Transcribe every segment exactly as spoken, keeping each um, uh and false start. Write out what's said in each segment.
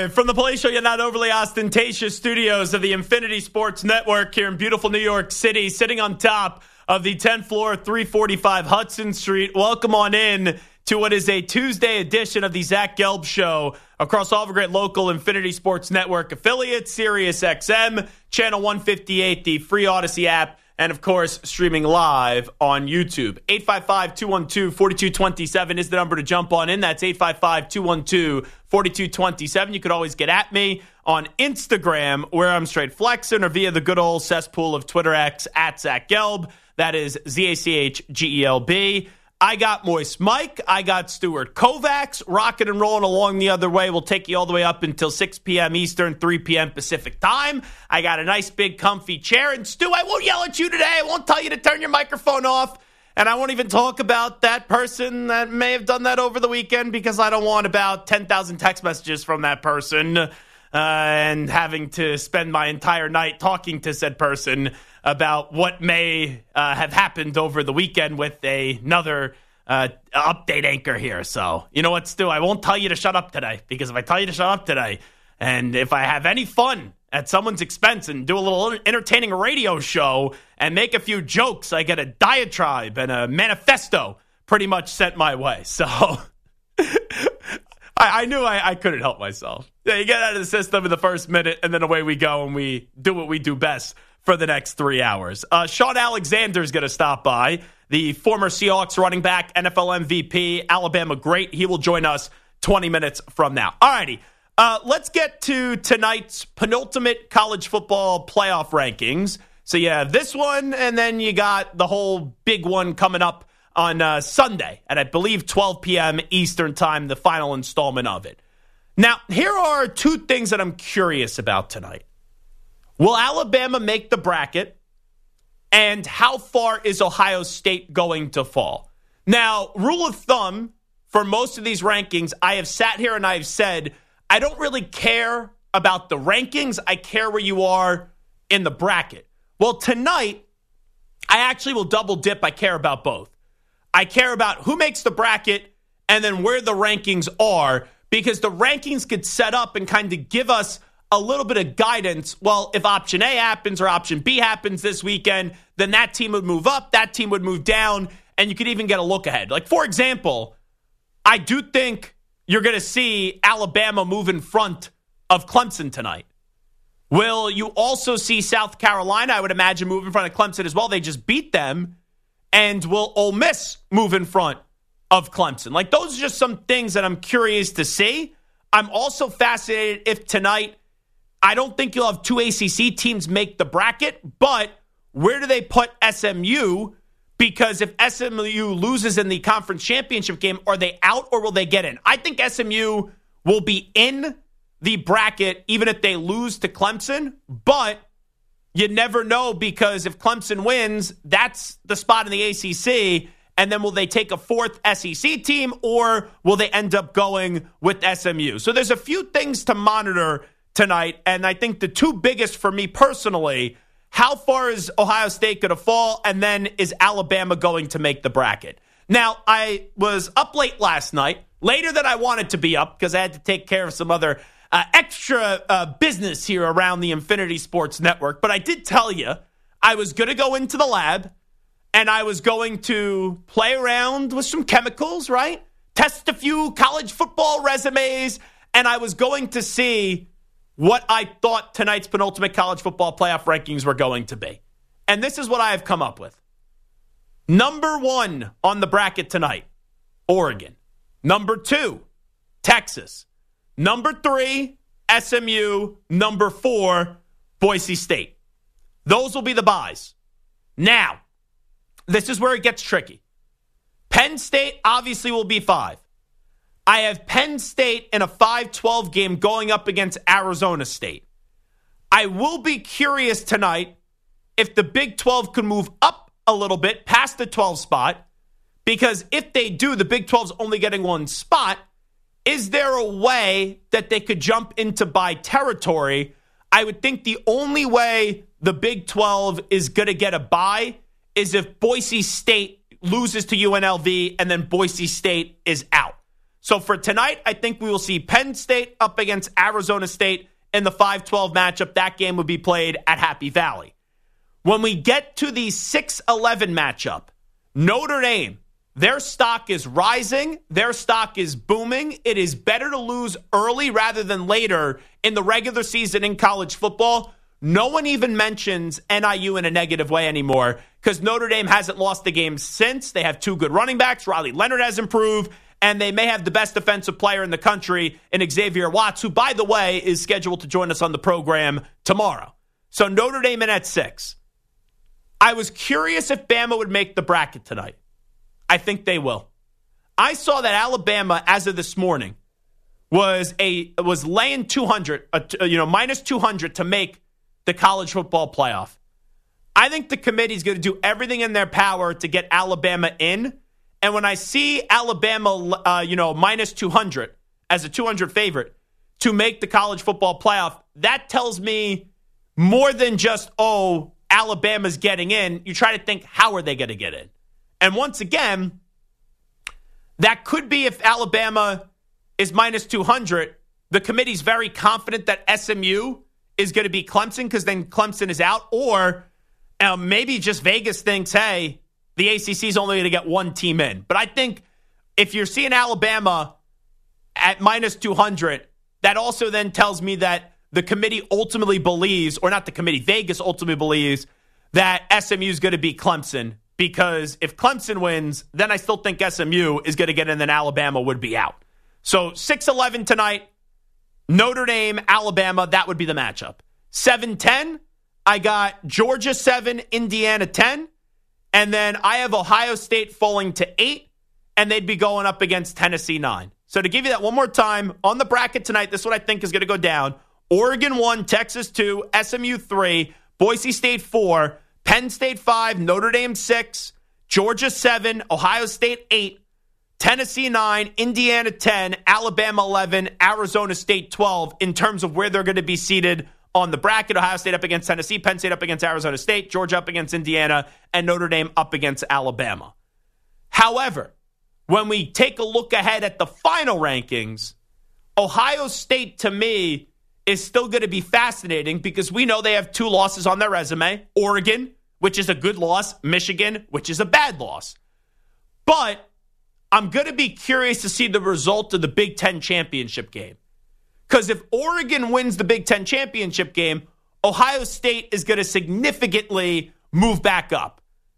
Live from the Palatial yet not overly ostentatious studios of the Infinity Sports Network here in beautiful New York City, sitting on top of the tenth floor, three forty-five Hudson Street. Welcome on in to what is a Tuesday edition of the Zach Gelb Show across all the great local Infinity Sports Network affiliates, Sirius X M, Channel one fifty-eight, the free Odyssey app, and, of course, streaming live on YouTube. eight five five, two one two, four two two seven is the number to jump on in. That's eight five five, two one two, four two two seven. You could always get at me on Instagram, where I'm straight flexing, or via the good old cesspool of Twitter X, at Zach Gelb. That is Z A C H G E L B. I got Moist Mike. I got Stuart Kovacs rocking and rolling along the other way. We'll take you all the way up until six p.m. Eastern, three p.m. Pacific time. I got a nice big comfy chair. And Stu, I won't yell at you today. I won't tell you to turn your microphone off. And I won't even talk about that person that may have done that over the weekend, because I don't want about ten thousand text messages from that person uh, and having to spend my entire night talking to said person about what may uh, have happened over the weekend with a, another uh, update anchor here. So, you know what, Stu? I won't tell you to shut up today, because if I tell you to shut up today, and if I have any fun at someone's expense and do a little entertaining radio show and make a few jokes, I get a diatribe and a manifesto pretty much sent my way. So I, I knew I, I couldn't help myself. Yeah, you get out of the system in the first minute, and then away we go, and we do what we do best for the next three hours. Uh, Sean Alexander is going to stop by, the former Seahawks running back, N F L M V P, Alabama great. He will join us twenty minutes from now. All righty, uh, let's get to tonight's penultimate college football playoff rankings. So, yeah, this one, and then you got the whole big one coming up on uh, Sunday at, I believe, twelve p.m. Eastern time, the final installment of it. Now, here are two things that I'm curious about tonight. Will Alabama make the bracket? And how far is Ohio State going to fall? Now, rule of thumb for most of these rankings, I have sat here and I have said, I don't really care about the rankings. I care where you are in the bracket. Well, tonight, I actually will double dip. I care about both. I care about who makes the bracket and then where the rankings are, because the rankings could set up and kind of give us a little bit of guidance. Well, if option A happens or option B happens this weekend, then that team would move up, that team would move down, and you could even get a look ahead. Like, for example, I do think you're going to see Alabama move in front of Clemson tonight. Will you also see South Carolina, I would imagine, move in front of Clemson as well? They just beat them. And will Ole Miss move in front of Clemson? Like, those are just some things that I'm curious to see. I'm also fascinated if tonight, I don't think you'll have two A C C teams make the bracket, but where do they put S M U? Because if S M U loses in the conference championship game, are they out or will they get in? I think S M U will be in the bracket even if they lose to Clemson, but you never know, because if Clemson wins, that's the spot in the A C C. And then will they take a fourth S E C team, or will they end up going with S M U? So there's a few things to monitor tonight. And I think the two biggest for me personally, how far is Ohio State going to fall? And then is Alabama going to make the bracket? Now, I was up late last night, later than I wanted to be up, because I had to take care of some other Uh, extra uh, business here around the Infinity Sports Network. But I did tell you I was going to go into the lab and I was going to play around with some chemicals, right? Test a few college football resumes, and I was going to see what I thought tonight's penultimate college football playoff rankings were going to be. And this is what I have come up with. Number one on the bracket tonight, Oregon. Number two, Texas. Number three, S M U. Number four, Boise State. Those will be the buys. Now, this is where it gets tricky. Penn State obviously will be five. I have Penn State in a five twelve game going up against Arizona State. I will be curious tonight if the Big twelve could move up a little bit past the twelve spot, because if they do, the Big twelve is only getting one spot. Is there a way that they could jump into bye territory? I would think the only way the Big twelve is going to get a bye is if Boise State loses to U N L V and then Boise State is out. So for tonight, I think we will see Penn State up against Arizona State in the five twelve matchup. That game would be played at Happy Valley. When we get to the six eleven matchup, Notre Dame, their stock is rising. Their stock is booming. It is better to lose early rather than later in the regular season in college football. No one even mentions N I U in a negative way anymore because Notre Dame hasn't lost the game since. They have two good running backs. Riley Leonard has improved, and they may have the best defensive player in the country in Xavier Watts, who, by the way, is scheduled to join us on the program tomorrow. So Notre Dame in at six. I was curious if Bama would make the bracket tonight. I think they will. I saw that Alabama, as of this morning, was a was laying two hundred, uh, you know, minus two hundred to make the college football playoff. I think the committee is going to do everything in their power to get Alabama in. And when I see Alabama, uh, you know, minus two hundred as a two hundred favorite to make the college football playoff, that tells me more than just, oh, Alabama's getting in. You try to think, how are they going to get in? And once again, that could be if Alabama is minus two hundred. The committee's very confident that S M U is going to be Clemson because then Clemson is out. Or uh, maybe just Vegas thinks, hey, the A C C is only going to get one team in. But I think if you're seeing Alabama at minus two hundred, that also then tells me that the committee ultimately believes, or not the committee, Vegas ultimately believes that S M U is going to be Clemson. Because if Clemson wins, then I still think S M U is going to get in, then Alabama would be out. So six eleven tonight, Notre Dame, Alabama, that would be the matchup. seven ten, I got Georgia seven, Indiana ten. And then I have Ohio State falling to eight, and they'd be going up against Tennessee nine. So to give you that one more time, on the bracket tonight, this is what I think is going to go down. Oregon one, Texas two, S M U three, Boise State four, Penn State five, Notre Dame six, Georgia seven, Ohio State eight, Tennessee nine, Indiana ten, Alabama eleven, Arizona State twelve in terms of where they're going to be seated on the bracket. Ohio State up against Tennessee, Penn State up against Arizona State, Georgia up against Indiana, and Notre Dame up against Alabama. However, when we take a look ahead at the final rankings, Ohio State, to me, is still going to be fascinating because we know they have two losses on their resume. Oregon, which is a good loss. Michigan, which is a bad loss. But I'm going to be curious to see the result of the Big Ten championship game. Because if Oregon wins the Big Ten championship game, Ohio State is going to significantly move back up.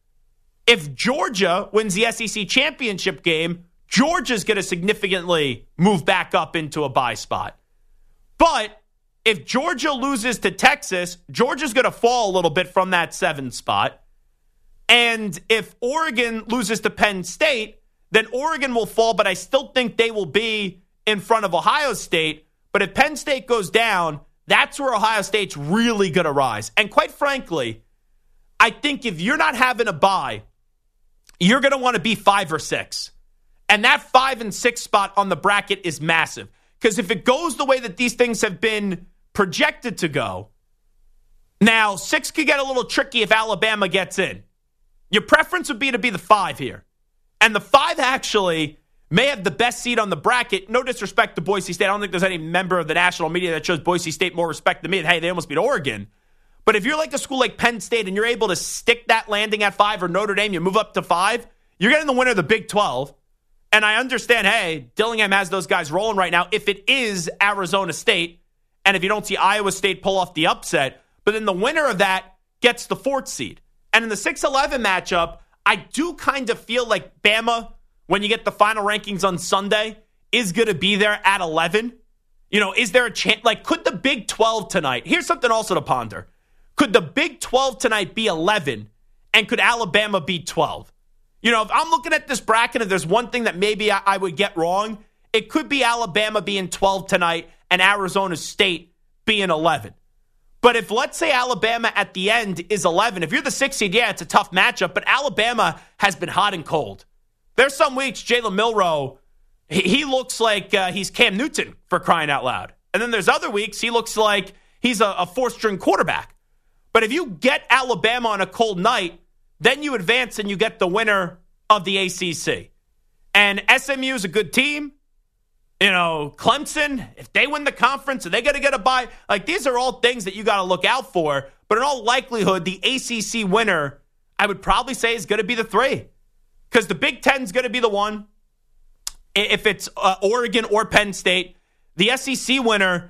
If Georgia wins the S E C championship game, Georgia's going to significantly move back up into a bye spot. But if Georgia loses to Texas, Georgia's going to fall a little bit from that seven spot. And if Oregon loses to Penn State, then Oregon will fall, but I still think they will be in front of Ohio State. But if Penn State goes down, that's where Ohio State's really going to rise. And quite frankly, I think if you're not having a bye, you're going to want to be five or six. And that five and six spot on the bracket is massive. Because if it goes the way that these things have been projected to go, now six could get a little tricky if Alabama gets in. Your preference would be to be the five here. And the five actually may have the best seat on the bracket. No disrespect to Boise State. I don't think there's any member of the national media that shows Boise State more respect than me. And hey, they almost beat Oregon. But if you're like a school like Penn State and you're able to stick that landing at five, or Notre Dame, you move up to five, you're getting the winner of the Big twelve. And I understand, hey, Dillingham has those guys rolling right now if it is Arizona State, and if you don't see Iowa State pull off the upset. But then the winner of that gets the fourth seed. And in the six eleven matchup, I do kind of feel like Bama, when you get the final rankings on Sunday, is going to be there at eleven. You know, is there a chance? Like, could the Big twelve tonight, here's something also to ponder. Could the Big twelve tonight be eleven, and could Alabama be twelve? You know, if I'm looking at this bracket, if there's one thing that maybe I, I would get wrong, it could be Alabama being twelve tonight and Arizona State being eleven. But if, let's say, Alabama at the end is eleven, if you're the sixth seed, yeah, it's a tough matchup, but Alabama has been hot and cold. There's some weeks Jalen Milroe, he, he looks like uh, he's Cam Newton, for crying out loud. And then there's other weeks he looks like he's a, a four-string quarterback. But if you get Alabama on a cold night, then you advance and you get the winner of the A C C. And S M U is a good team. You know, Clemson, if they win the conference, are they going to get a bye? Like, these are all things that you got to look out for. But in all likelihood, the A C C winner, I would probably say, is going to be the three. Because the Big Ten is going to be the one. If it's uh, Oregon or Penn State, the S E C winner,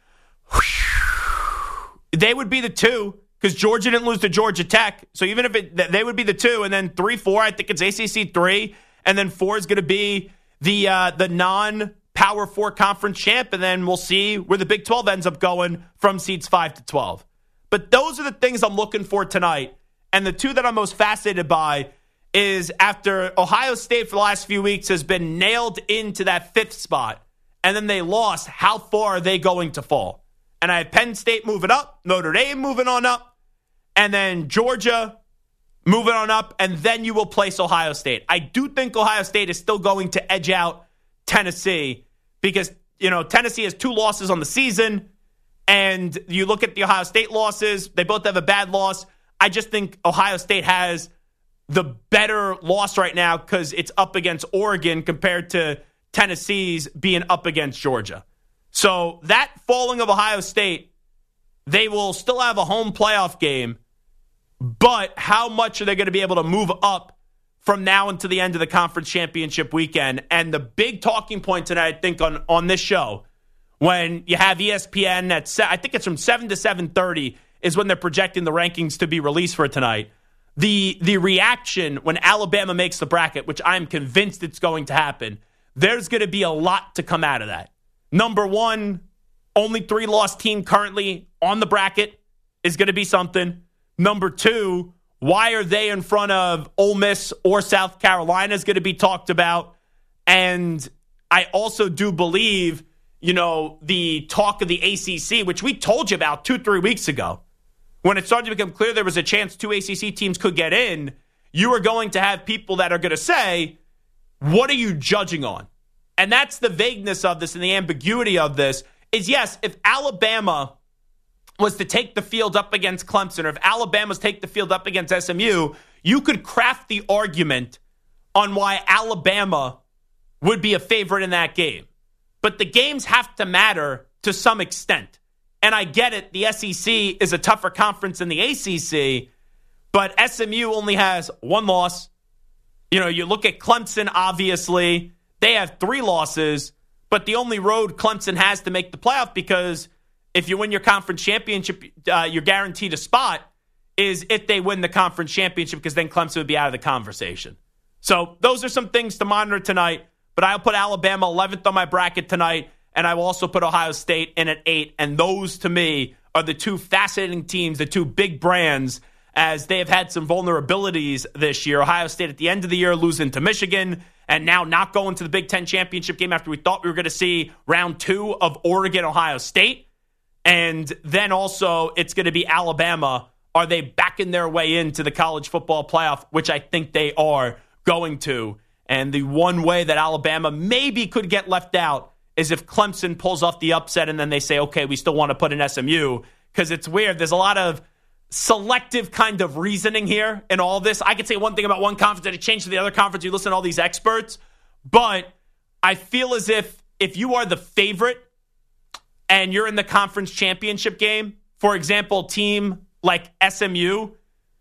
whew, they would be the two. Because Georgia didn't lose to Georgia Tech. So even if it, they would be the two. And then three, four, I think it's A C C three. And then four is going to be the uh, the non-Power four conference champ. And then we'll see where the Big twelve ends up going from seeds five to twelve. But those are the things I'm looking for tonight. And the two that I'm most fascinated by is after Ohio State for the last few weeks has been nailed into that fifth spot. And then they lost, how far are they going to fall? And I have Penn State moving up, Notre Dame moving on up. And then Georgia moving on up, and then you will place Ohio State. I do think Ohio State is still going to edge out Tennessee because, you know, Tennessee has two losses on the season, and you look at the Ohio State losses, they both have a bad loss. I just think Ohio State has the better loss right now because it's up against Oregon compared to Tennessee's being up against Georgia. So that falling of Ohio State, they will still have a home playoff game. But how much are they going to be able to move up from now until the end of the conference championship weekend? And the big talking point tonight, I think, on, on this show, when you have E S P N at, I think it's from seven to seven thirty is when they're projecting the rankings to be released for tonight. The, the reaction when Alabama makes the bracket, which I'm convinced it's going to happen, there's going to be a lot to come out of that. Number one, only three-loss team currently on the bracket is going to be something. Number two, why are they in front of Ole Miss or South Carolina is going to be talked about. And I also do believe, you know, the talk of the A C C, which we told you about two, three weeks ago, when it started to become clear there was a chance two A C C teams could get in, you are going to have people that are going to say, what are you judging on? And that's the vagueness of this and the ambiguity of this is, yes, if Alabama was to take the field up against Clemson, or if Alabama's take the field up against S M U, you could craft the argument on why Alabama would be a favorite in that game. But the games have to matter to some extent. And I get it, the S E C is a tougher conference than the A C C, but S M U only has one loss. You know, you look at Clemson, obviously, they have three losses, but the only road Clemson has to make the playoff, because if you win your conference championship, uh, you're guaranteed a spot, is if they win the conference championship, because then Clemson would be out of the conversation. So those are some things to monitor tonight, but I'll put Alabama eleventh on my bracket tonight, and I will also put Ohio State in at eight, and those, to me, are the two fascinating teams, the two big brands, as they have had some vulnerabilities this year. Ohio State at the end of the year losing to Michigan, and now not going to the Big Ten championship game after we thought we were going to see round two of Oregon-Ohio State. And then also it's going to be Alabama. Are they backing their way into the college football playoff, which I think they are going to. And the one way that Alabama maybe could get left out is if Clemson pulls off the upset and then they say, okay, we still want to put in S M U, because it's weird. There's a lot of selective kind of reasoning here in all this. I could say one thing about one conference and it changed to the other conference. You listen to all these experts. But I feel as if if you are the favorite and you're in the conference championship game, for example, a team like S M U,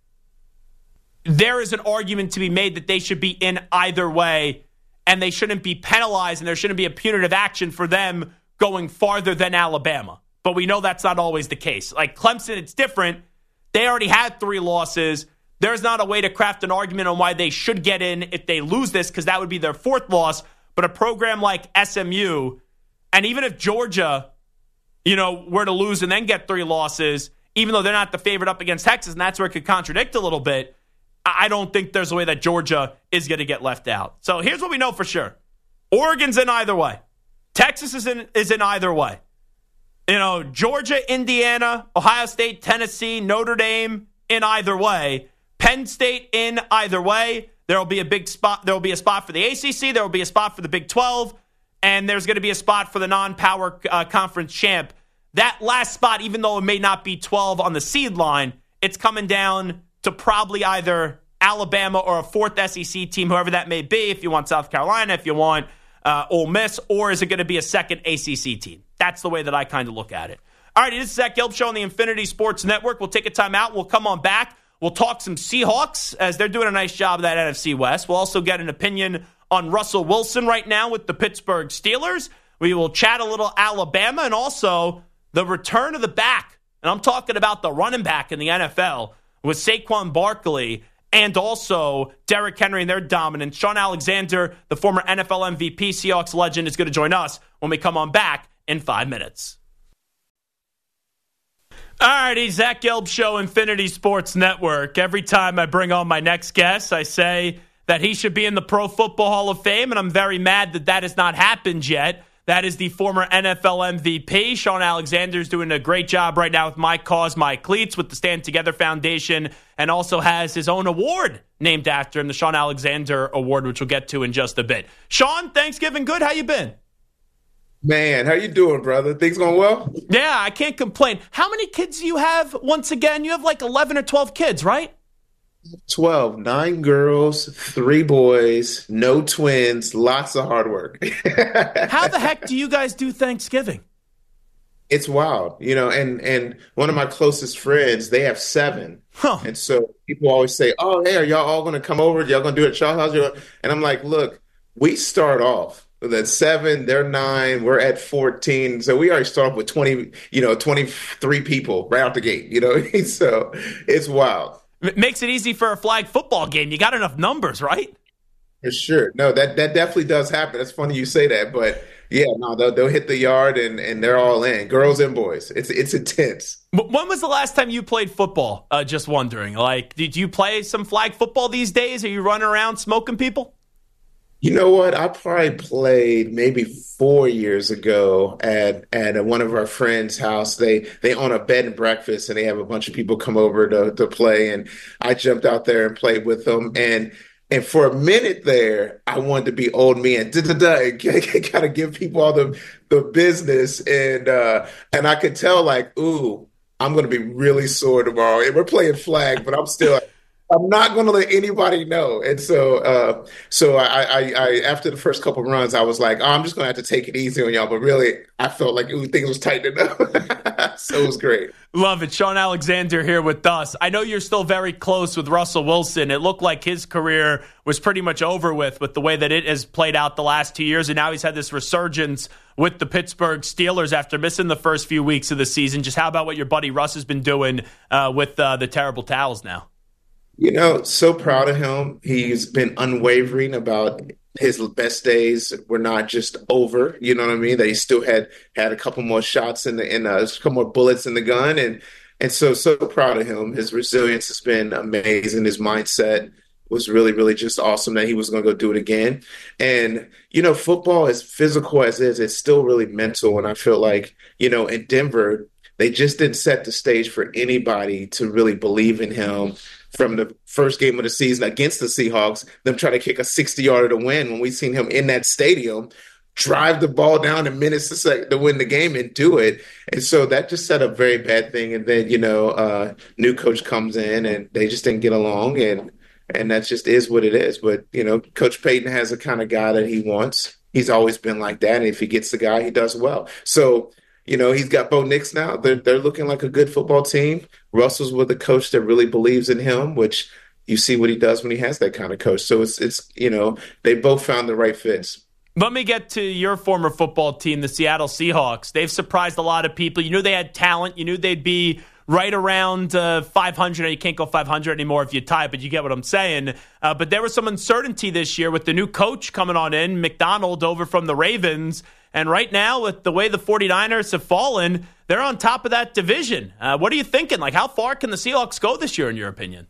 there is an argument to be made that they should be in either way, and they shouldn't be penalized, and there shouldn't be a punitive action for them going farther than Alabama. But we know that's not always the case. Like Clemson, it's different. They already had three losses. There's not a way to craft an argument on why they should get in if they lose this, because that would be their fourth loss. But a program like S M U, and even if Georgia, you know, were to lose and then get three losses, even though they're not the favorite up against Texas, and that's where it could contradict a little bit, I don't think there's a way that Georgia is going to get left out. So here's what we know for sure. Oregon's in either way. Texas is in, is in either way. You know, Georgia, Indiana, Ohio State, Tennessee, Notre Dame in either way. Penn State in either way. There will be a big spot. There will be a spot for the A C C. There will be a spot for the Big twelve. And there's going to be a spot for the non-power uh, conference champ. That last spot, even though it may not be twelve on the seed line, it's coming down to probably either Alabama or a fourth S E C team, whoever that may be. If you want South Carolina, if you want uh, Ole Miss, or is it going to be a second A C C team? That's the way that I kind of look at it. All right, this is Zach Gelb Show on the Infinity Sports Network. We'll take a time out. We'll come on back. We'll talk some Seahawks as they're doing a nice job of that N F C West. We'll also get an opinion on Russell Wilson right now with the Pittsburgh Steelers. We will chat a little Alabama and also the return of the back. And I'm talking about the running back in the N F L with Saquon Barkley and also Derrick Henry and their dominance. Sean Alexander, the former N F L M V P, Seahawks legend, is going to join us when we come on back in five minutes. All righty, Zach Gelb Show, Infinity Sports Network. Every time I bring on my next guest, I say that he should be in the Pro Football Hall of Fame, and I'm very mad that that has not happened yet. That is the former N F L M V P. Sean Alexander is doing a great job right now with My Cause, My Cleats with the Stand Together Foundation, and also has his own award named after him, the Sean Alexander Award, which we'll get to in just a bit. Sean, Thanksgiving good? How you been? Man, how you doing, brother? Things going well? Yeah, I can't complain. How many kids do you have? Once again, you have like eleven or twelve kids, right? twelve. Nine girls, three boys, no twins, lots of hard work. How the heck do you guys do Thanksgiving? It's wild, you know, and, and one of my closest friends, they have seven. Huh. And so people always say, oh, hey, are y'all all going to come over? Y'all going to do it at y'all's house? And I'm like, look, we start off at seven, they're nine, we're at fourteen. So we already start off with twenty, you know, twenty-three people right out the gate, you know? So it's wild. It makes it easy for a flag football game. You got enough numbers, right? For sure. No, that, that definitely does happen. It's funny you say that, but yeah, no, they'll, they'll hit the yard and, and they're all in, girls and boys. It's it's intense. When was the last time you played football? Uh, just wondering. Like, did you play some flag football these days? Are you running around smoking people? You know what? I probably played maybe four years ago at at one of our friends' house. They they own a bed and breakfast, and they have a bunch of people come over to to play. And I jumped out there and played with them. And and for a minute there, I wanted to be old me and da da da, and kind of give people all the the business. And uh, and I could tell like, ooh, I'm going to be really sore tomorrow. And we're playing flag, but I'm still. I'm not going to let anybody know. And so, uh, so I, I, I, after the first couple of runs, I was like, oh, I'm just going to have to take it easy on y'all. But really, I felt like, ooh, things was tightening up. So it was great. Love it. Sean Alexander here with us. I know you're still very close with Russell Wilson. It looked like his career was pretty much over with, with the way that it has played out the last two years. And now he's had this resurgence with the Pittsburgh Steelers after missing the first few weeks of the season. Just how about what your buddy Russ has been doing uh, with uh, the Terrible Towels now? You know, so proud of him. He's been unwavering about his best days were not just over. You know what I mean? That he still had had a couple more shots in the in a couple more bullets in the gun, and and so so proud of him. His resilience has been amazing. His mindset was really really just awesome. That he was going to go do it again. And you know, football, as physical as it is, it's still really mental. And I feel like you know, in Denver, they just didn't set the stage for anybody to really believe in him. From the first game of the season against the Seahawks, them trying to kick a sixty-yarder to win when we seen him in that stadium drive the ball down in minutes to, sec- to win the game and do it. And so that just set up a very bad thing. And then, you know, uh, new coach comes in and they just didn't get along. And and that just is what it is. But, you know, Coach Payton has the kind of guy that he wants. He's always been like that. And if he gets the guy, he does well. So, you know, he's got Bo Nix now. They're, they're looking like a good football team. Russell's with a coach that really believes in him, which you see what he does when he has that kind of coach. So it's, it's you know, they both found the right fits. Let me get to your former football team, the Seattle Seahawks. They've surprised a lot of people. You knew they had talent. You knew they'd be right around uh, five hundred. You can't go five hundred anymore if you tie, but you get what I'm saying. Uh, but there was some uncertainty this year with the new coach coming on in, McDonald over from the Ravens. And right now, with the way the 49ers have fallen, they're on top of that division. Uh, what are you thinking? Like, how far can the Seahawks go this year, in your opinion?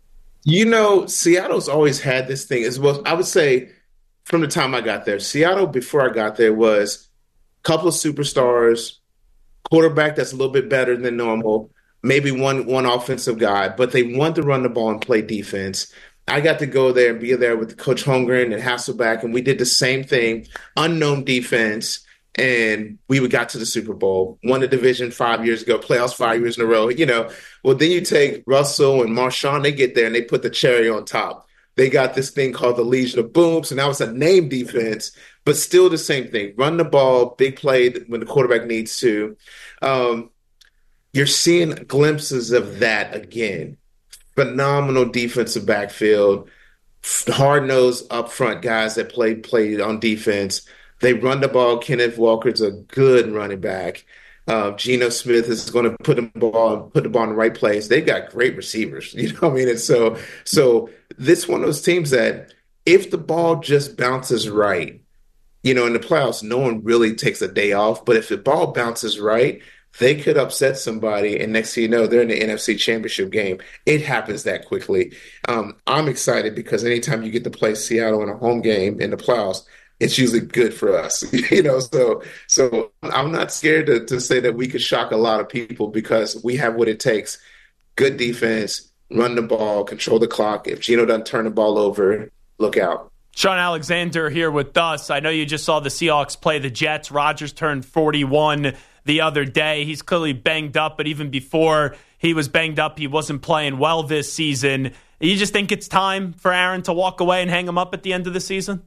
You know, Seattle's always had this thing as well. I would say from the time I got there, Seattle, before I got there, was a couple of superstars, quarterback that's a little bit better than normal, maybe one one offensive guy, but they wanted to run the ball and play defense. I got to go there and be there with Coach Holmgren and Hasselbeck, and we did the same thing, unknown defense, and we got to the Super Bowl, won the division five years ago, playoffs five years in a row. You know, well, then you take Russell and Marshawn, they get there and they put the cherry on top. they got this thing called the Legion of Boom. So now it's a name defense, but still the same thing. Run the ball, big play when the quarterback needs to. Um, you're seeing glimpses of that again. Phenomenal defensive backfield, hard-nosed up front guys that play played on defense. They run the ball. Kenneth Walker's a good running back. Uh, Geno Smith is going to put the ball put the ball in the right place. They've got great receivers. You know what I mean? And so, so this one of those teams that if the ball just bounces right, you know, in the playoffs, no one really takes a day off. But if the ball bounces right, they could upset somebody, and next thing you know, they're in the N F C Championship game. It happens that quickly. Um, I'm excited because anytime you get to play Seattle in a home game in the playoffs, it's usually good for us. you know, so so I'm not scared to, to say that we could shock a lot of people because we have what it takes. Good defense, run the ball, control the clock. If Geno doesn't turn the ball over, look out. Shaun Alexander here with us. I know you just saw the Seahawks play the Jets. Rodgers turned forty-one the other day. He's clearly banged up, but even before he was banged up, he wasn't playing well this season. You just think it's time for Aaron to walk away and hang him up at the end of the season?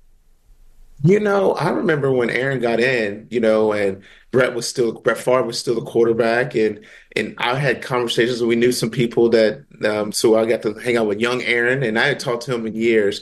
You know, I remember when Aaron got in, you know, and Brett was still Brett Favre was still the quarterback, and and I had conversations. We knew some people that, um, so I got to hang out with young Aaron, and I had talked to him in years.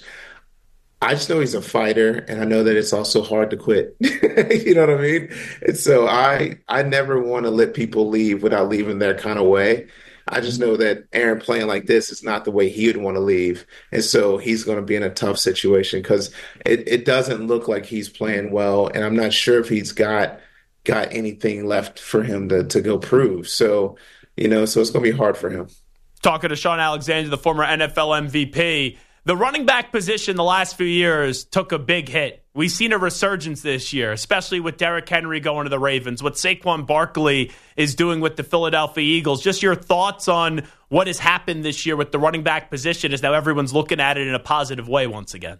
I just know he's a fighter, and I know that it's also hard to quit. You know what I mean? And so I I never want to let people leave without leaving their kind of way. I just know that Aaron playing like this is not the way he would want to leave. And so he's going to be in a tough situation because it, it doesn't look like he's playing well, and I'm not sure if he's got got anything left for him to, to go prove. So, you know, so it's going to be hard for him. Talking to Shaun Alexander, the former N F L M V P. The running back position the last few years took a big hit. We've seen a resurgence this year, especially with Derrick Henry going to the Ravens, what Saquon Barkley is doing with the Philadelphia Eagles. Just your thoughts on what has happened this year with the running back position as now everyone's looking at it in a positive way once again.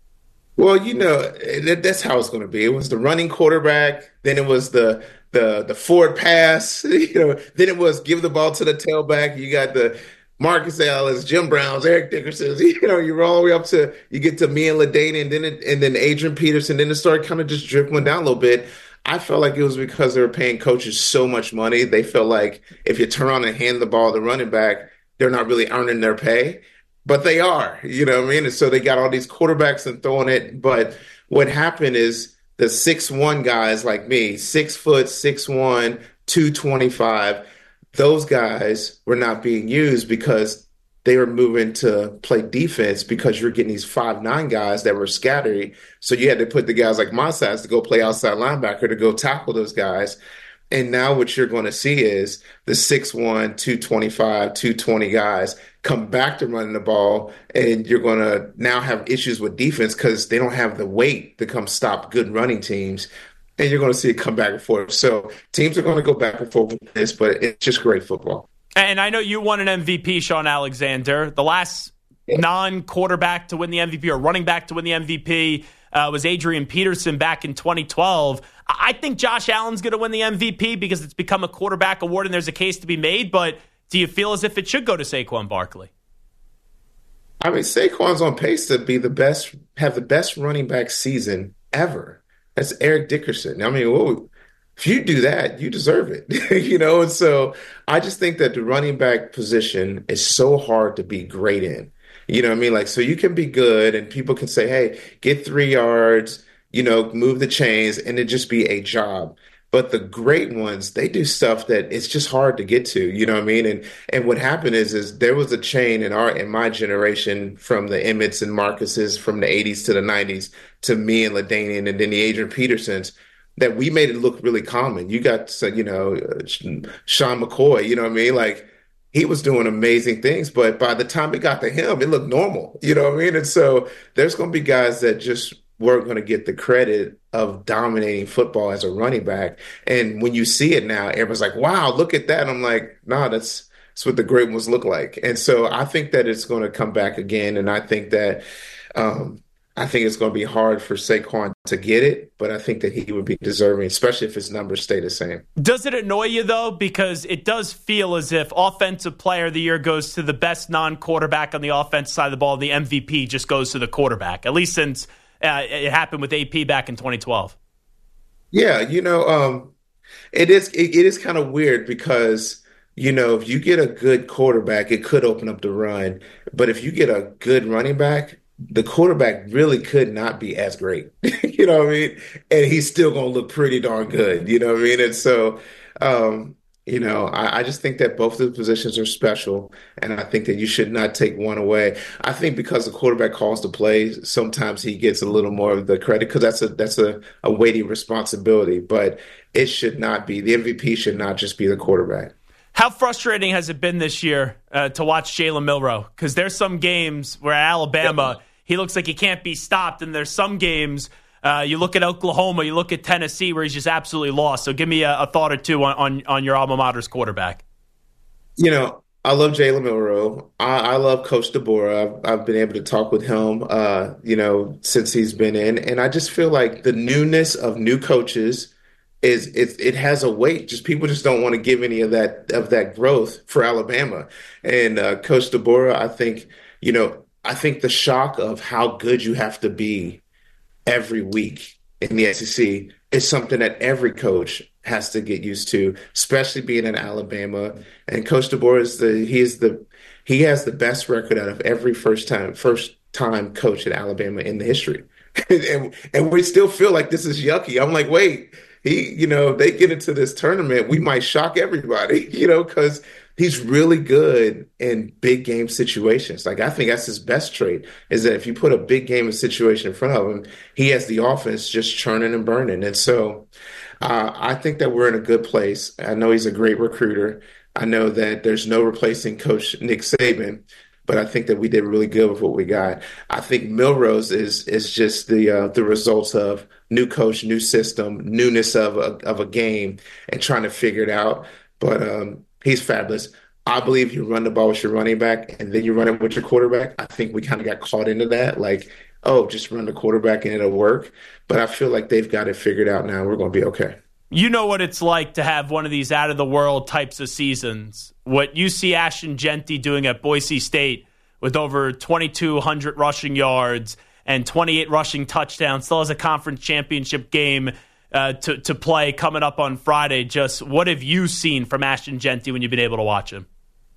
Well, you know, that's how it's going to be. It was the running quarterback, then it was the the the forward pass, you know, then it was give the ball to the tailback. You got the Marcus Ellis, Jim Browns, Eric Dickerson, you know, you're all the way up to, you get to me and LaDainian, and then it, and then Adrian Peterson, then it started kind of just drifting down a little bit. I felt like it was because they were paying coaches so much money. They felt like if you turn around and hand the ball to the running back, they're not really earning their pay, but they are, you know what I mean? And so they got all these quarterbacks and throwing it. But what happened is the six one guys like me, six foot, six one, two twenty-five, those guys were not being used because they were moving to play defense because you're getting these five nine guys that were scattered. So you had to put the guys like my size to go play outside linebacker to go tackle those guys. And now what you're going to see is the six one, two twenty-five, two twenty guys come back to running the ball, and you're going to now have issues with defense because they don't have the weight to come stop good running teams. And you're going to see it come back and forth. So teams are going to go back and forth with this, but it's just great football. And I know you won an M V P, Shaun Alexander. The last yeah. non-quarterback to win the M V P or running back to win the M V P uh, was Adrian Peterson back in twenty twelve. I think Josh Allen's going to win the M V P because it's become a quarterback award and there's a case to be made. But do you feel as if it should go to Saquon Barkley? I mean, Saquon's on pace to be the best, have the best running back season ever. That's Eric Dickerson. I mean, well, if you do that, you deserve it, you know? And so I just think that the running back position is so hard to be great in. You know what I mean? Like, so you can be good and people can say, hey, get three yards, you know, move the chains, and it just be a job. But the great ones, they do stuff that it's just hard to get to, you know what I mean? And and what happened is is there was a chain in our in my generation from the Emmets and Marcuses from the eighties to the nineties to me and LaDainian and then the Adrian Petersons that we made it look really common. You got, you know, Sean McCoy, you know what I mean? Like, he was doing amazing things, but by the time it got to him, it looked normal, you know what I mean? And so there's going to be guys that just weren't going to get the credit of dominating football as a running back. And when you see it now, everyone's like, wow, look at that. And I'm like, nah, that's, that's what the great ones look like. And so I think that it's going to come back again. And I think that, um, I think it's going to be hard for Saquon to get it, but I think that he would be deserving, especially if his numbers stay the same. Does it annoy you, though? Because it does feel as if Offensive Player of the Year goes to the best non-quarterback on the offensive side of the ball. The M V P just goes to the quarterback, at least since uh, it happened with A P back in twenty twelve. Yeah, you know, um, it is it, it is kind of weird because, you know, if you get a good quarterback, it could open up the run. But if you get a good running back, the quarterback really could not be as great. You know what I mean? And he's still going to look pretty darn good. You know what I mean? And so, um, you know, I, I just think that both of the positions are special. And I think that you should not take one away. I think because the quarterback calls the plays, sometimes he gets a little more of the credit because that's a that's a, a weighty responsibility. But it should not be. The M V P should not just be the quarterback. How frustrating has it been this year uh, to watch Jalen Milroe? Because there's some games where at Alabama, he looks like he can't be stopped. And there's some games, uh, you look at Oklahoma, you look at Tennessee, where he's just absolutely lost. So give me a, a thought or two on, on, on your alma mater's quarterback. You know, I love Jalen Milroe. I, I love Coach DeBoer. I've, I've been able to talk with him, uh, you know, since he's been in. And I just feel like the newness of new coaches is it, it has a weight. Just people just don't want to give any of that of that growth for Alabama. And uh, Coach DeBoer, I think, you know, I think the shock of how good you have to be every week in the S E C is something that every coach has to get used to, especially being in Alabama. And Coach DeBoer is the he is the he has the best record out of every first time first time coach at Alabama in the history. and and we still feel like this is yucky. I'm like, wait. He, you know, they get into this tournament, we might shock everybody, you know, because he's really good in big game situations. Like, I think that's his best trait is that if you put a big game situation in front of him, he has the offense just churning and burning. And so uh, I think that we're in a good place. I know he's a great recruiter. I know that there's no replacing Coach Nick Saban, but I think that we did really good with what we got. I think Milroe's is is just the uh, the results of new coach, new system, newness of a, of a game, and trying to figure it out. But um, he's fabulous. I believe you run the ball with your running back, and then you run it with your quarterback. I think we kind of got caught into that, like, oh, just run the quarterback and it'll work. But I feel like they've got it figured out now. We're going to be okay. You know what it's like to have one of these out-of-the-world types of seasons. What you see Ashton Jeanty doing at Boise State with over twenty-two hundred rushing yards and twenty-eight rushing touchdowns, still has a conference championship game uh, to, to play coming up on Friday. Just what have you seen from Ashton Jeanty when you've been able to watch him?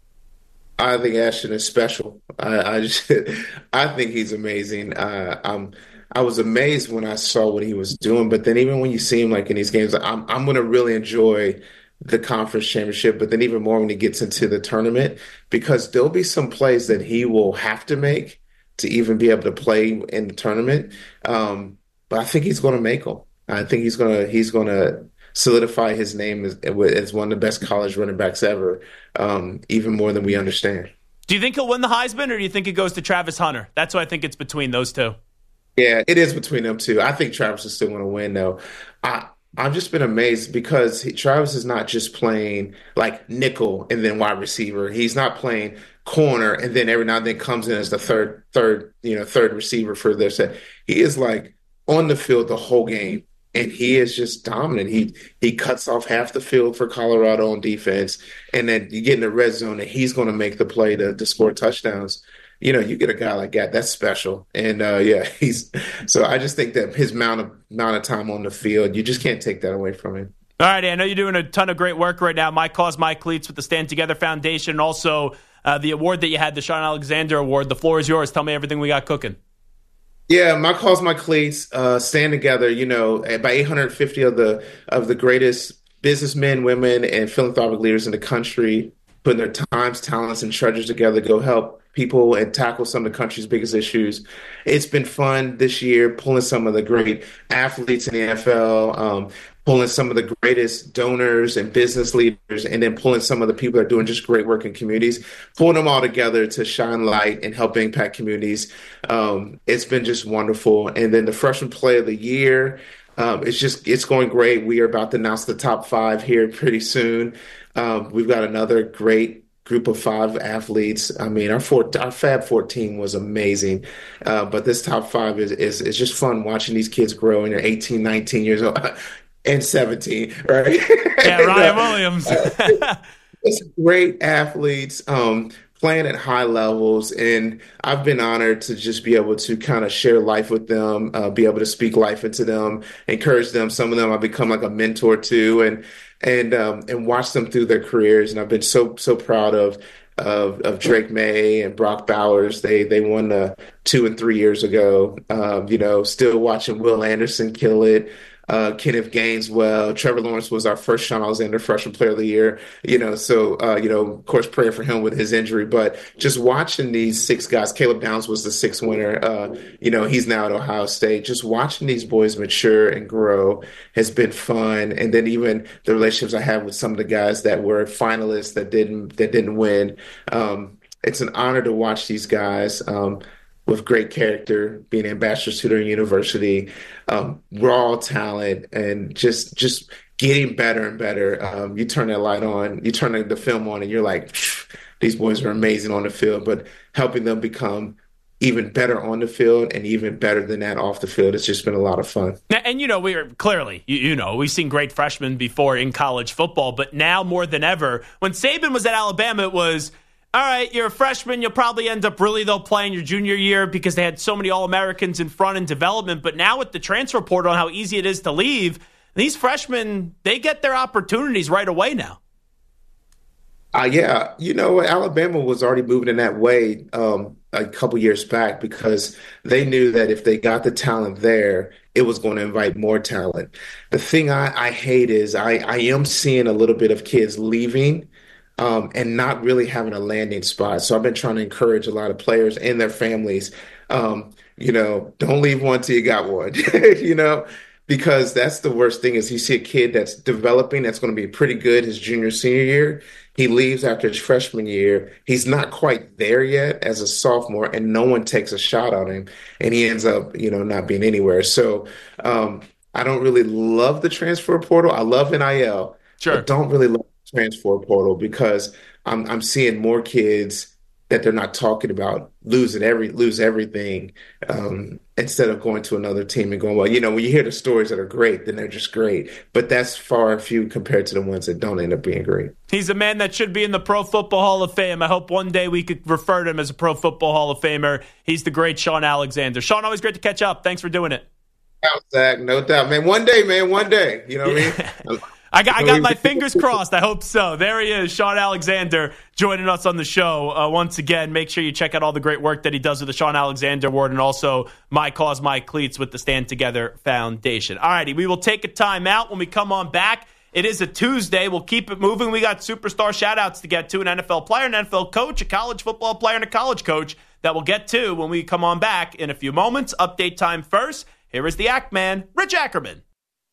I think Ashton is special. I, I just, I think he's amazing. Uh, I'm I was amazed when I saw what he was doing, but then even when you see him like in these games, I'm I'm going to really enjoy the conference championship, but then even more when he gets into the tournament, because there'll be some plays that he will have to make to even be able to play in the tournament. Um, but I think he's going to make them. I think he's going to he's going to solidify his name as, as one of the best college running backs ever, um, even more than we understand. Do you think he'll win the Heisman, or do you think it goes to Travis Hunter? That's why I think it's between those two. Yeah, it is between them two. I think Travis is still going to win, though. I, I've just been amazed because he, Travis is not just playing like nickel and then wide receiver. He's not playing corner and then every now and then comes in as the third, third, you know, third receiver for their set. He is like on the field the whole game, and he is just dominant. He he cuts off half the field for Colorado on defense, and then you get in the red zone, and he's going to make the play to, to score touchdowns. You know, you get a guy like that, that's special. And uh, yeah, he's so I just think that his amount of amount of time on the field, you just can't take that away from him. All right, I know you're doing a ton of great work right now. My Cause, My Cleats with the Stand Together Foundation, and also uh, the award that you had, the Sean Alexander Award. The floor is yours. Tell me everything we got cooking. Yeah, My Cause, My Cleats, uh, stand together. You know, by eight hundred fifty of the of the greatest businessmen, women, and philanthropic leaders in the country, putting their times, talents, and treasures together to go help people and tackle some of the country's biggest issues. It's been fun this year, pulling some of the great athletes in the N F L, um, pulling some of the greatest donors and business leaders, and then pulling some of the people that are doing just great work in communities, pulling them all together to shine light and help impact communities. Um, it's been just wonderful. And then the Freshman Play of the Year, um, it's just, it's going great. We are about to announce the top five here pretty soon. Um, we've got another great group of five athletes. I mean, our four, our Fab fourteen was amazing, uh, but this top five is, is is just fun watching these kids grow, and they're eighteen, nineteen years old, and seventeen, right? Yeah, Ryan and, uh, Williams. uh, it's great athletes. Um, playing at high levels, and I've been honored to just be able to kind of share life with them, uh, be able to speak life into them, encourage them. Some of them I've become like a mentor to, and and um, and watch them through their careers. And I've been so so proud of of, of Drake May and Brock Bowers. They they won uh, two and three years ago. Um, you know, still watching Will Anderson kill it. Uh, Kenneth Gainswell, Trevor Lawrence was our first Sean Alexander Freshman Player of the Year. You know, so uh, you know, of course, prayer for him with his injury. But just watching these six guys, Caleb Downs was the sixth winner. Uh, you know, he's now at Ohio State. Just watching these boys mature and grow has been fun. And then even the relationships I have with some of the guys that were finalists that didn't that didn't win. Um, it's an honor to watch these guys. Um, with great character, being ambassadors to their university, um, raw talent, and just just getting better and better. Um, you turn that light on, you turn the film on, and you're like, these boys are amazing on the field, but helping them become even better on the field and even better than that off the field, it's just been a lot of fun. And, you know, we are clearly, you, you know, we've seen great freshmen before in college football, but now more than ever, when Saban was at Alabama, it was, all right, you're a freshman. You'll probably end up really, though, playing your junior year because they had so many All-Americans in front in development. But now with the transfer portal and how easy it is to leave, these freshmen, they get their opportunities right away now. Uh, yeah, you know, Alabama was already moving in that way um, a couple years back because they knew that if they got the talent there, it was going to invite more talent. The thing I, I hate is I, I am seeing a little bit of kids leaving Um, and not really having a landing spot. So I've been trying to encourage a lot of players and their families, um, you know, don't leave one till you got one, you know, because that's the worst thing is you see a kid that's developing, that's going to be pretty good his junior, senior year. He leaves after his freshman year. He's not quite there yet as a sophomore, and no one takes a shot on him, and he ends up, you know, not being anywhere. So um, I don't really love the transfer portal. I love N I L, sure. but don't really love transfer portal because I'm I'm seeing more kids that they're not talking about losing every lose everything um, instead of going to another team and going, well, you know, when you hear the stories that are great, then they're just great. But that's far and few compared to the ones that don't end up being great. He's a man that should be in the Pro Football Hall of Fame. I hope one day we could refer to him as a Pro Football Hall of Famer. He's the great Sean Alexander. Sean, always great to catch up. Thanks for doing it. Zach, no doubt, man. One day, man, one day. You know what yeah. I mean? I got, I got my fingers crossed. I hope so. There he is, Sean Alexander, joining us on the show uh, once again. Make sure you check out all the great work that he does with the Sean Alexander Award and also My Cause, My Cleats with the Stand Together Foundation. All righty, we will take a time out. When we come on back, it is a Tuesday. We'll keep it moving. We got superstar shout-outs to get to, an N F L player, an N F L coach, a college football player, and a college coach that we'll get to when we come on back in a few moments. Update time first. Here is the Act Man, Rich Ackerman.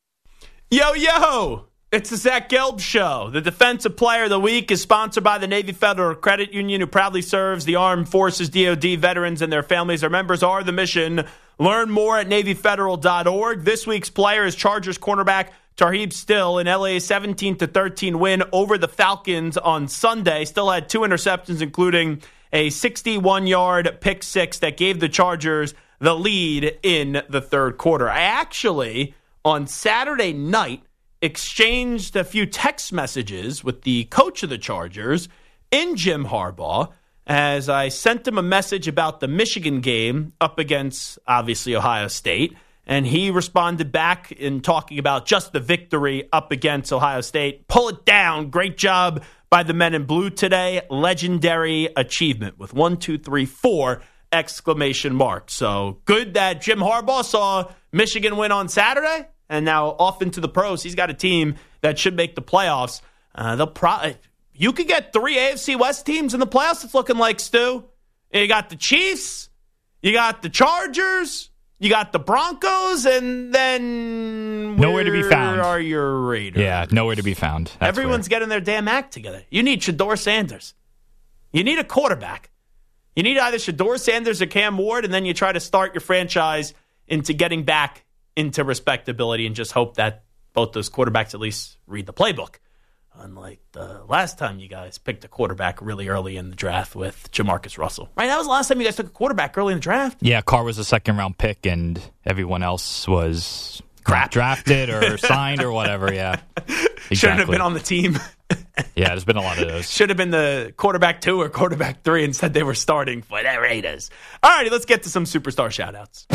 Yo, yo! It's the Zach Gelb Show. The Defensive Player of the Week is sponsored by the Navy Federal Credit Union, who proudly serves the Armed Forces, D O D veterans and their families. Our members are the mission. Learn more at Navy Federal dot org. This week's player is Chargers cornerback Tarheeb Still in L A's seventeen to thirteen win over the Falcons on Sunday. Still had two interceptions, including a sixty-one-yard pick six that gave the Chargers the lead in the third quarter. I actually, on Saturday night, exchanged a few text messages with the coach of the Chargers in Jim Harbaugh as I sent him a message about the Michigan game up against, obviously, Ohio State. And he responded back in talking about just the victory up against Ohio State. Pull it down. Great job by the men in blue today. Legendary achievement with one, two, three, four exclamation marks. So good that Jim Harbaugh saw Michigan win on Saturday. And now off into the pros. He's got a team that should make the playoffs. Uh, they'll pro- you could get three A F C West teams in the playoffs, it's looking like, Stu. You got the Chiefs, you got the Chargers, you got the Broncos, and then nowhere to be found. Where are your Raiders? Yeah, nowhere to be found. That's Everyone's where. getting their damn act together. You need Shedeur Sanders. You need a quarterback. You need either Shedeur Sanders or Cam Ward, and then you try to start your franchise into getting back into respectability and just hope that both those quarterbacks at least read the playbook. Unlike the last time you guys picked a quarterback really early in the draft with Jamarcus Russell. Right? That was the last time you guys took a quarterback early in the draft. Yeah, Carr was a second-round pick, and everyone else was crap drafted or signed or whatever, yeah. Exactly. Shouldn't have been on the team. Yeah, there's been a lot of those. Should have been the quarterback two or quarterback three. Instead, they were starting for the Raiders. All righty, let's get to some superstar shout-outs.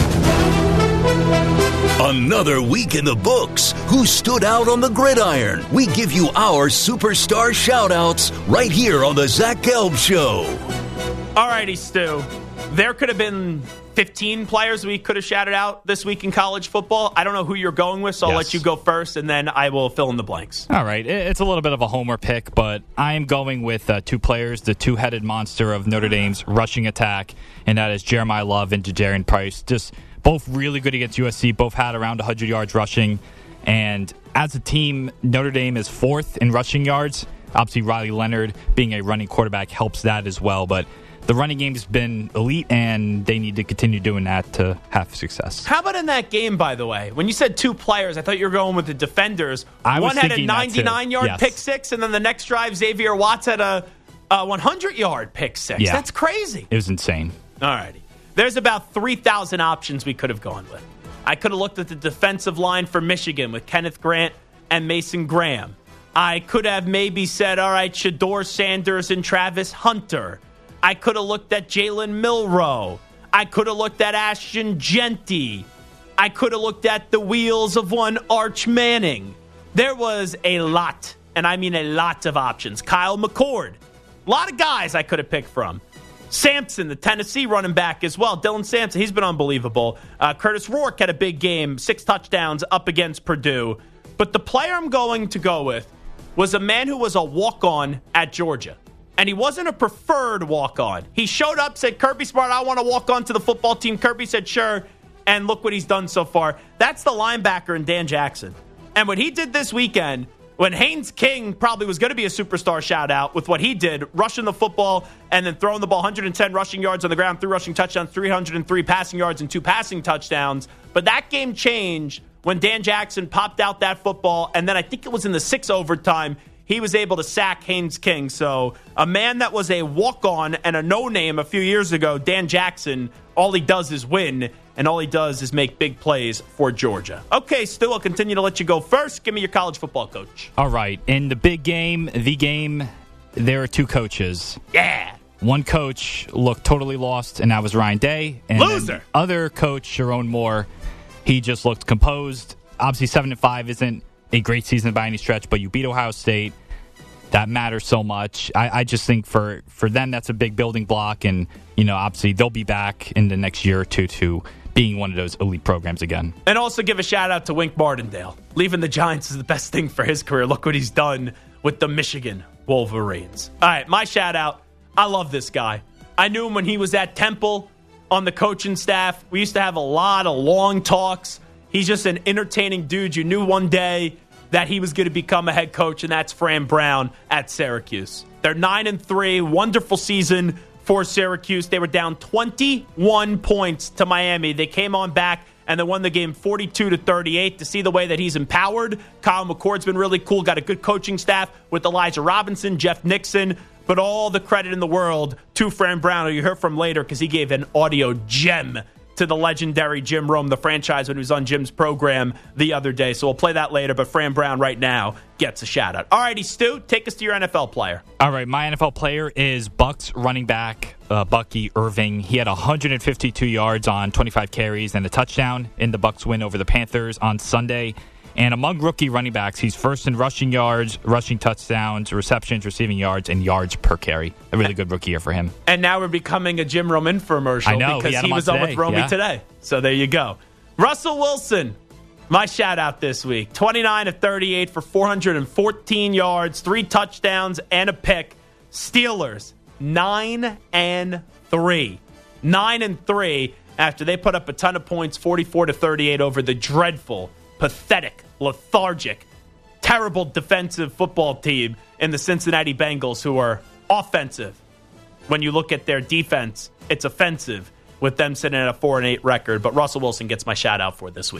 Another week in the books. Who stood out on the gridiron? We give you our superstar shout-outs right here on the Zach Gelb Show. All righty, Stu. There could have been fifteen players we could have shouted out this week in college football. I don't know who you're going with, so I'll yes. let you go first, and then I will fill in the blanks. All right. It's a little bit of a homer pick, but I am going with uh, two players, the two-headed monster of Notre Dame's rushing attack, and that is Jeremiah Love and Jadarian Price. Just both really good against U S C, both had around one hundred yards rushing, and as a team, Notre Dame is fourth in rushing yards. Obviously, Riley Leonard being a running quarterback helps that as well, but the running game's been elite, and they need to continue doing that to have success. How about in that game, by the way? When you said two players, I thought you were going with the defenders. I was One had a thinking that too. ninety-nine-yard Yes. pick six, and then the next drive, Xavier Watts had a hundred-yard pick six. Yeah. That's crazy. It was insane. All righty. There's about three thousand options we could have gone with. I could have looked at the defensive line for Michigan with Kenneth Grant and Mason Graham. I could have maybe said, all right, Shedeur Sanders and Travis Hunter. I could have looked at Jalen Milroe. I could have looked at Ashton Genty. I could have looked at the wheels of one Arch Manning. There was a lot, and I mean a lot of options. Kyle McCord. A lot of guys I could have picked from. Sampson, the Tennessee running back as well. Dylan Sampson, he's been unbelievable. Uh, Curtis Rourke had a big game, six touchdowns up against Purdue. But the player I'm going to go with was a man who was a walk-on at Georgia. And he wasn't a preferred walk-on. He showed up, said, Kirby Smart, I want to walk on to the football team. Kirby said, sure. And look what he's done so far. That's the linebacker in Dan Jackson. And what he did this weekend, when Haynes King probably was going to be a superstar shout-out with what he did, rushing the football and then throwing the ball, one hundred ten rushing yards on the ground, three rushing touchdowns, three hundred three passing yards, and two passing touchdowns. But that game changed when Dan Jackson popped out that football, and then I think it was in the sixth overtime, he was able to sack Haynes King. So a man that was a walk-on and a no-name a few years ago, Dan Jackson, all he does is win, and all he does is make big plays for Georgia. Okay, Stu, I'll continue to let you go first. Give me your college football coach. All right. In the big game, the game, there are two coaches. Yeah. One coach looked totally lost, and that was Ryan Day. And Loser. the other coach, Sharon Moore, he just looked composed. Obviously, seven and five isn't a great season by any stretch, but you beat Ohio State. That matters so much. I, I just think for, for them, that's a big building block. And, you know, obviously, they'll be back in the next year or two to being one of those elite programs again. And also give a shout-out to Wink Martindale. Leaving the Giants is the best thing for his career. Look what he's done with the Michigan Wolverines. All right, my shout-out. I love this guy. I knew him when he was at Temple on the coaching staff. We used to have a lot of long talks. He's just an entertaining dude. You knew one day that he was going to become a head coach, and that's Fran Brown at Syracuse. They're nine and three, wonderful season for Syracuse. They were down twenty-one points to Miami. They came on back and they won the game forty-two to thirty-eight. To see the way that he's empowered, Kyle McCord's been really cool. Got a good coaching staff with Elijah Robinson, Jeff Nixon. But all the credit in the world to Fran Brown, who you heard from later because he gave an audio gem to the legendary Jim Rome, the franchise, when he was on Jim's program the other day. So we'll play that later, but Fran Brown right now gets a shout-out. All righty, Stu, take us to your N F L player. All right, my N F L player is Bucs running back uh, Bucky Irving. He had one hundred fifty-two yards on twenty-five carries and a touchdown in the Bucs win over the Panthers on Sunday. And among rookie running backs, he's first in rushing yards, rushing touchdowns, receptions, receiving yards, and yards per carry. A really good rookie year for him. And now we're becoming a Jim Rome infomercial I know, because he, he, he was on on with Romy yeah. today. So there you go. Russell Wilson, my shout-out this week. twenty-nine of thirty-eight for four hundred fourteen yards, three touchdowns, and a pick. Steelers, nine and three. nine and three after they put up a ton of points, forty-four to thirty-eight over the dreadful, pathetic, lethargic, terrible defensive football team in the Cincinnati Bengals, who are offensive. When you look at their defense, it's offensive with them sitting at a four and eight record. But Russell Wilson gets my shout out for this week.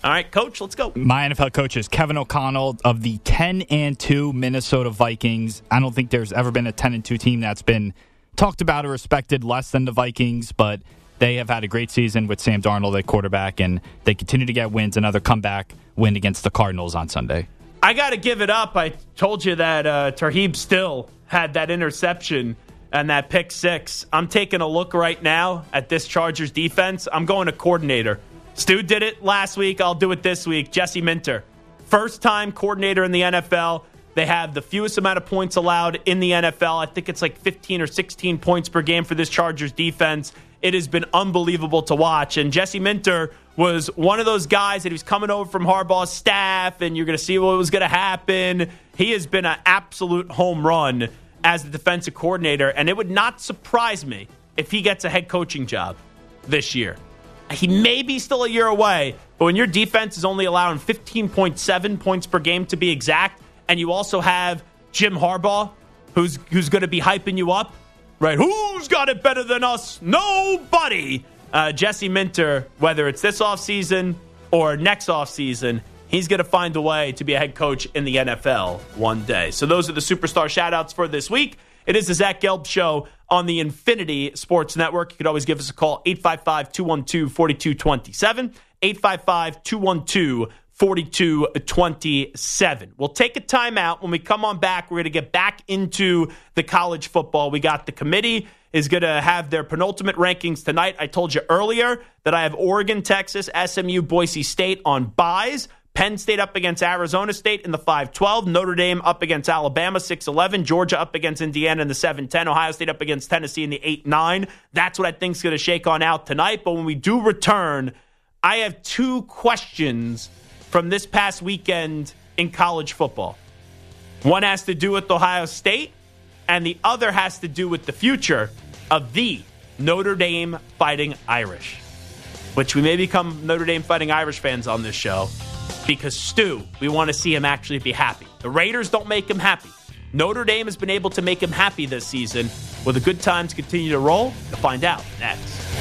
All right, Coach, let's go. My N F L coach is Kevin O'Connell of the ten and two Minnesota Vikings. I don't think there's ever been a ten and two team that's been talked about or respected less than the Vikings, but they have had a great season with Sam Darnold at quarterback, and they continue to get wins. Another comeback win against the Cardinals on Sunday. I got to give it up. I told you that uh, Tarheeb Still had that interception and that pick six. I'm taking a look right now at this Chargers defense. I'm going to coordinator. Stu did it last week. I'll do it this week. Jesse Minter, first-time coordinator in the N F L. They have the fewest amount of points allowed in the N F L. I think it's like fifteen or sixteen points per game for this Chargers defense. It has been unbelievable to watch. And Jesse Minter was one of those guys that he was coming over from Harbaugh's staff, and you're going to see what was going to happen. He has been an absolute home run as the defensive coordinator, and it would not surprise me if he gets a head coaching job this year. He may be still a year away, but when your defense is only allowing fifteen point seven points per game to be exact, and you also have Jim Harbaugh, who's who's going to be hyping you up, right? Who's got it better than us? Nobody. Uh, Jesse Minter, whether it's this offseason or next offseason, he's going to find a way to be a head coach in the N F L one day. So those are the superstar shout-outs for this week. It is the Zach Gelb Show on the Infinity Sports Network. You could always give us a call, eight five five, two one two, four two two seven, eight five five, two one two, four two two seven. We'll take a timeout. When we come on back, we're going to get back into the college football. We got the committee is going to have their penultimate rankings tonight. I told you earlier that I have Oregon, Texas, S M U, Boise State on buys. Penn State up against Arizona State in the five twelve. Notre Dame up against Alabama, six eleven. Georgia up against Indiana in the seven ten. Ohio State up against Tennessee in the eight nine. That's what I think is going to shake on out tonight. But when we do return, I have two questions from this past weekend in college football. One has to do with Ohio State, and the other has to do with the future of the Notre Dame Fighting Irish, which we may become Notre Dame Fighting Irish fans on this show because Stu, we want to see him actually be happy. The Raiders don't make him happy. Notre Dame has been able to make him happy this season. Will the good times continue to roll? You'll find out next.